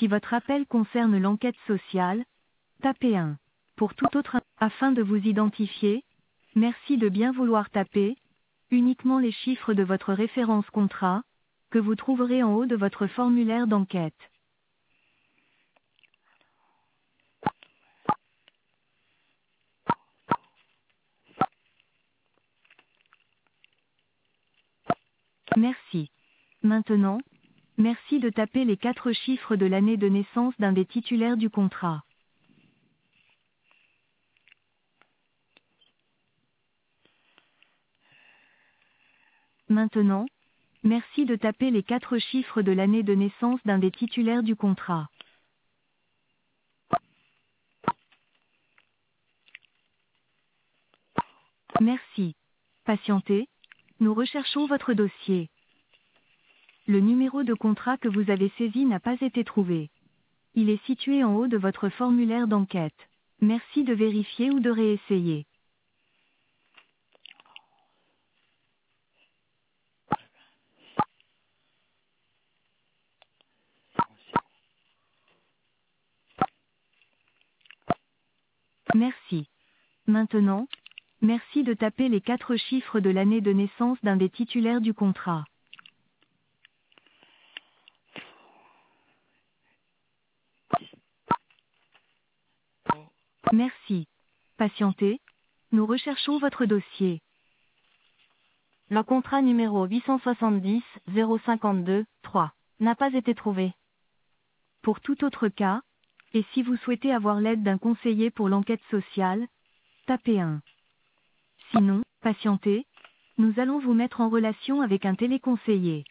Si votre appel concerne l'enquête sociale, tapez 1. Pour tout autre, afin de vous identifier, merci de bien vouloir taper uniquement les chiffres de votre référence contrat, que vous trouverez en haut de votre formulaire d'enquête. Merci. Maintenant, merci de taper les 4 chiffres de l'année de naissance d'un des titulaires du contrat. Maintenant, merci de taper les 4 chiffres de l'année de naissance d'un des titulaires du contrat. Merci. Patientez, nous recherchons votre dossier. Le numéro de contrat que vous avez saisi n'a pas été trouvé. Il est situé en haut de votre formulaire d'enquête. Merci de vérifier ou de réessayer. Merci. Maintenant, merci de taper les 4 chiffres de l'année de naissance d'un des titulaires du contrat. Merci. Patientez, nous recherchons votre dossier. Le contrat numéro 870 052 3 n'a pas été trouvé. Pour tout autre cas, et si vous souhaitez avoir l'aide d'un conseiller pour l'enquête sociale, tapez 1. Sinon, patientez, nous allons vous mettre en relation avec un téléconseiller.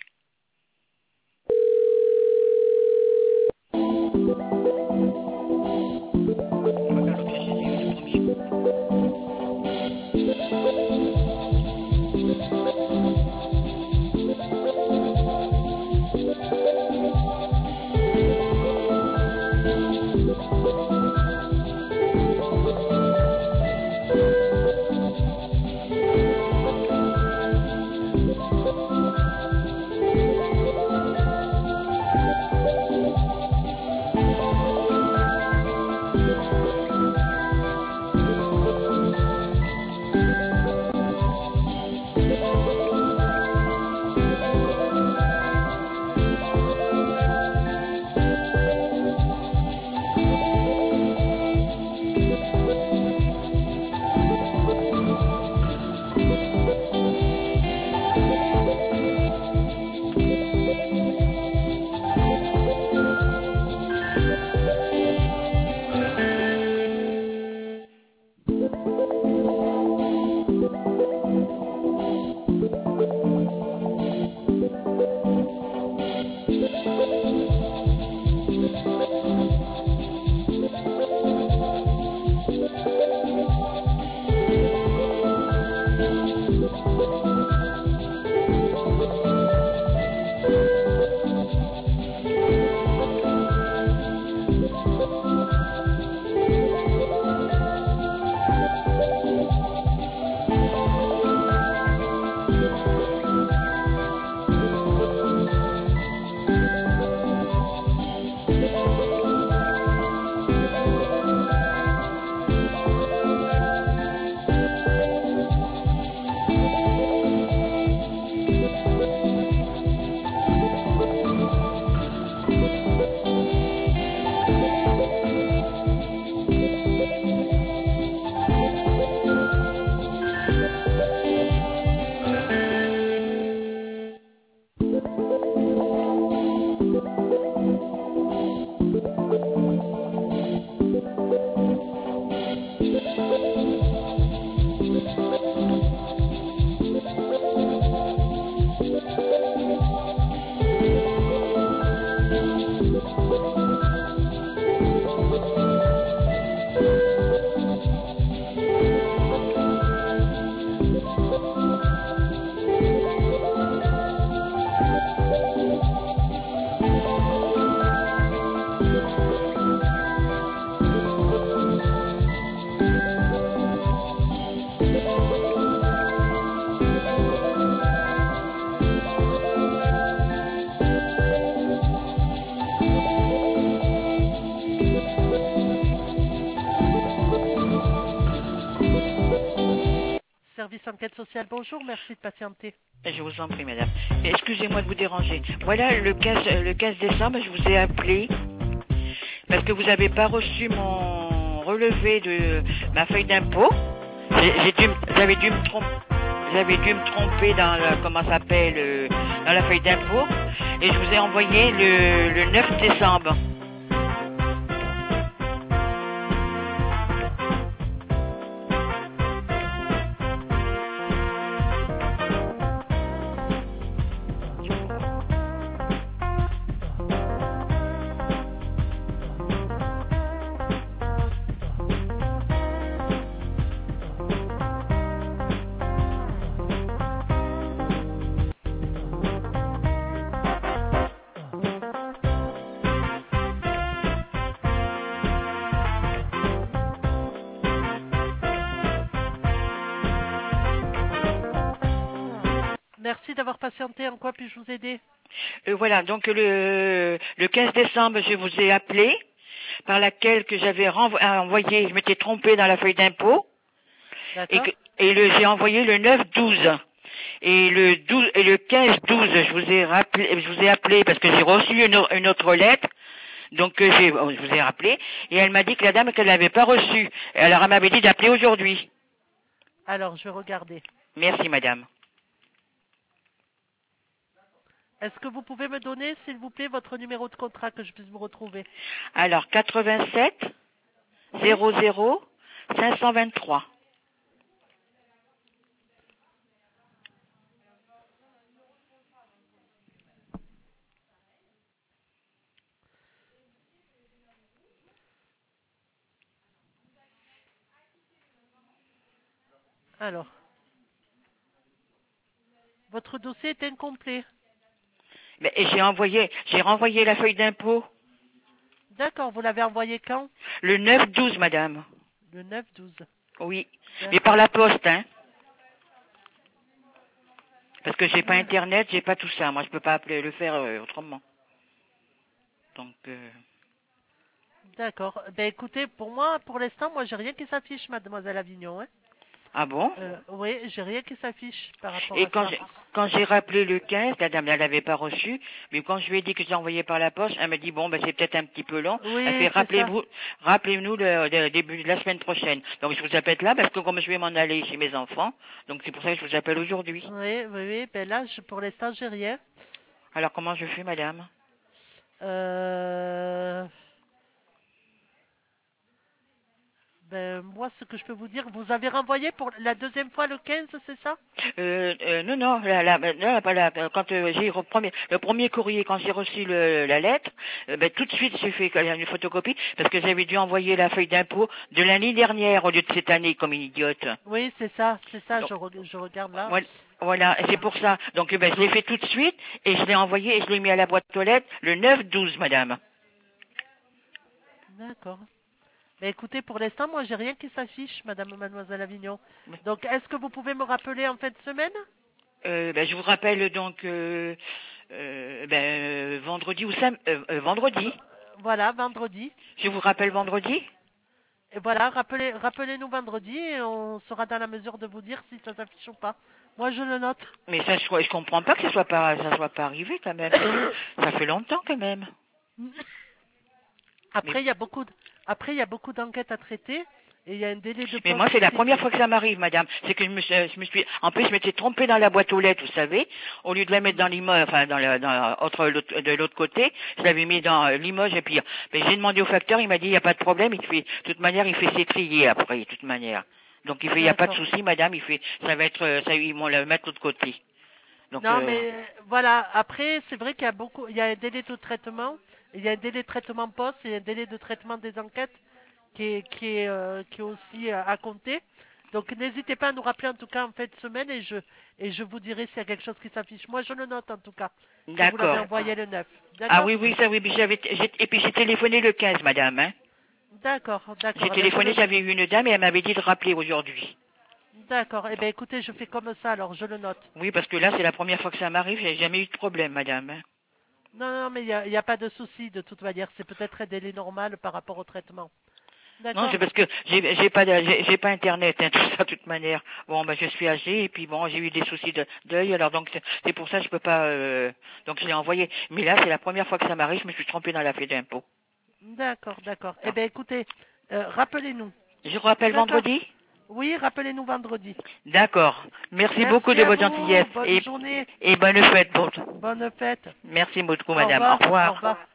enquête sociale. Bonjour, merci de patienter. Je vous en prie, madame. Excusez-moi de vous déranger. Voilà, le 15 décembre, je vous ai appelé parce que vous n'avez pas reçu mon relevé de ma feuille d'impôt. J'avais dû me tromper dans comment ça s'appelle, dans la feuille d'impôt, et je vous ai envoyé le 9 décembre. Merci d'avoir patienté. En quoi puis-je vous aider? Voilà, donc le 15 décembre, je vous ai appelé, par laquelle que j'avais envoyé, je m'étais trompé dans la feuille d'impôt, D'accord. j'ai envoyé le 9-12. Et le 15-12, je vous ai appelé parce que j'ai reçu une autre lettre. Donc je vous ai rappelé, et elle m'a dit que la dame qu'elle l'avait pas reçue. Alors elle m'avait dit d'appeler aujourd'hui. Alors, je vais regarder. Merci madame. Est-ce que vous pouvez me donner, s'il vous plaît, votre numéro de contrat que je puisse vous retrouver? Alors 87 00 523. Alors, votre dossier est incomplet. Mais j'ai renvoyé la feuille d'impôt. D'accord, vous l'avez envoyé quand? Le 9-12 madame. Le 9-12. Oui. D'accord. Mais par la poste, hein. Parce que j'ai pas internet, j'ai pas tout ça. Moi je peux pas le faire autrement. Donc D'accord. Ben écoutez, pour moi, pour l'instant, moi j'ai rien qui s'affiche, mademoiselle Avignon. Hein. ah bon? Oui, j'ai rien qui s'affiche par rapport Et à ça. quand j'ai rappelé le 15, la dame ne l'avait pas reçu, mais quand je lui ai dit que j'ai envoyé par la poste, elle m'a dit bon ben c'est peut-être un petit peu long. Oui, Elle fait c'est rappelez-nous le début de la semaine prochaine. Donc je vous appelle là parce que comme je vais m'en aller chez mes enfants, donc c'est pour ça que je vous appelle aujourd'hui. Oui. Ben là, pour l'instant, j'ai rien. Alors comment je fais madame? Ben moi, ce que je peux vous dire, vous avez renvoyé pour la deuxième fois le 15, c'est ça? Non, quand j'ai le premier courrier, quand j'ai reçu la lettre, ben, tout de suite j'ai fait une photocopie parce que j'avais dû envoyer la feuille d'impôt de l'année dernière au lieu de cette année comme une idiote. Oui, c'est ça, Donc, je regarde là. voilà, c'est pour ça. Donc ben, je l'ai fait tout de suite et je l'ai envoyé et je l'ai mis à la boîte aux lettres le 9-12, madame. D'accord. Ben écoutez, pour l'instant, moi, j'ai rien qui s'affiche, mademoiselle Avignon. Donc, est-ce que vous pouvez me rappeler en fin de semaine? Ben, je vous rappelle donc vendredi ou vendredi. Voilà, vendredi. Je vous rappelle vendredi. Et voilà, rappelez-nous vendredi et on sera dans la mesure de vous dire si ça s'affiche ou pas. Moi, je le note. Mais ça, je comprends pas que ça soit pas arrivé quand même. Ça fait longtemps quand même. Après, il y a beaucoup d'enquêtes à traiter et il y a un délai de Mais poste moi, c'est la aussi. première fois que ça m'arrive, madame. C'est que en plus, je m'étais trompée dans la boîte aux lettres, vous savez. Au lieu de la mettre dans Limoges, enfin, de l'autre côté, je l'avais mis dans Limoges et puis, mais j'ai demandé au facteur, il m'a dit, il n'y a pas de problème, de toute manière, il fait ses trier après, de toute manière. Donc, il fait, il n'y a pas de souci, madame, ils vont la mettre de l'autre côté. Donc, Non, mais voilà. Après, c'est vrai il y a un délai de traitement, il y a un délai de traitement poste, et un délai de traitement des enquêtes qui est aussi à compter. Donc, n'hésitez pas à nous rappeler en tout cas en fin de semaine et je vous dirai s'il y a quelque chose qui s'affiche. Moi, je le note en tout cas. Que vous l'avez d'accord. envoyé le 9. D'accord. Ah oui, ça oui, et puis j'ai téléphoné le 15, madame, hein. D'accord. J'ai téléphoné, j'avais eu une dame et elle m'avait dit de rappeler aujourd'hui. D'accord. Eh bien, écoutez, je fais comme ça, alors je le note. Oui, parce que là, c'est la première fois que ça m'arrive, j'ai jamais eu de problème, madame. Hein. Non, mais il y a pas de souci de toute manière. C'est peut-être un délai normal par rapport au traitement. D'accord. Non, c'est parce que j'ai pas internet, hein, tout ça, de toute manière. Bon, ben, je suis âgée, et puis bon, j'ai eu des soucis d'œil, alors donc, c'est pour ça que je peux pas, donc je l'ai envoyé. Mais là, c'est la première fois que ça m'arrive, je me suis trompée dans la feuille d'impôt. D'accord, d'accord. Eh Ah. bien, écoutez, rappelez-nous. Je vous rappelle D'accord. vendredi? Oui, rappelez-nous vendredi. D'accord. Merci Merci beaucoup de à votre vous. gentillesse. Bonne journée. Et bonne fête. Bon. Bonne fête. Merci beaucoup, Au madame. revoir. Au revoir. Au revoir.